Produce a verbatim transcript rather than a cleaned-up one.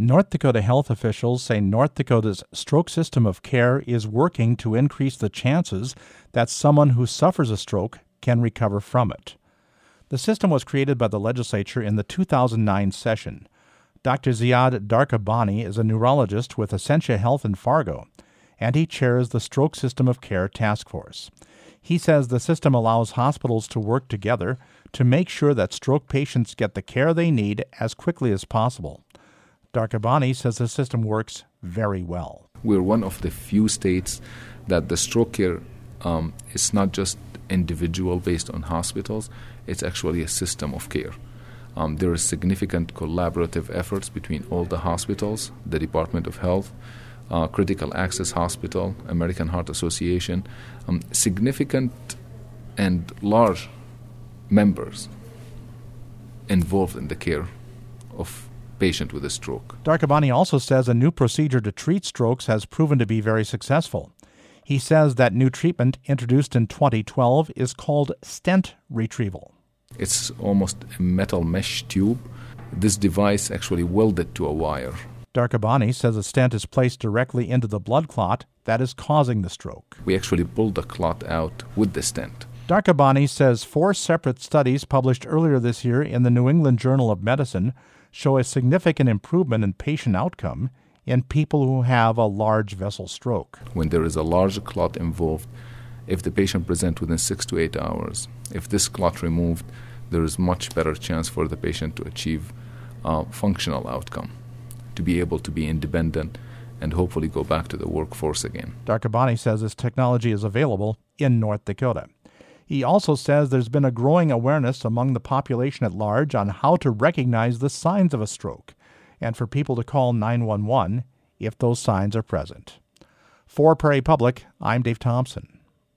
North Dakota health officials say North Dakota's stroke system of care is working to increase the chances that someone who suffers a stroke can recover from it. The system was created by the legislature in the two thousand nine session. Doctor Ziad Darkabani is a neurologist with Essentia Health in Fargo, and he chairs the Stroke System of Care Task Force. He says the system allows hospitals to work together to make sure that stroke patients get the care they need as quickly as possible. Darkabani says the system works very well. We're one of the few states that the stroke care um, is not just individual based on hospitals, it's actually a system of care. Um, there are significant collaborative efforts between all the hospitals, the Department of Health, uh, Critical Access Hospital, American Heart Association, um, significant and large members involved in the care of patient with a stroke. Darkabani also says a new procedure to treat strokes has proven to be very successful. He says that new treatment introduced in twenty twelve is called stent retrieval. It's almost a metal mesh tube. This device actually welded to a wire. Darkabani says a stent is placed directly into the blood clot that is causing the stroke. We actually pulled the clot out with the stent. Darkabani says four separate studies published earlier this year in the New England Journal of Medicine show a significant improvement in patient outcome in people who have a large vessel stroke. When there is a large clot involved, if the patient presents within six to eight hours, if this clot removed, there is much better chance for the patient to achieve a functional outcome, to be able to be independent and hopefully go back to the workforce again. Darkabani says this technology is available in North Dakota. He also says there's been a growing awareness among the population at large on how to recognize the signs of a stroke and for people to call nine one one if those signs are present. For Prairie Public, I'm Dave Thompson.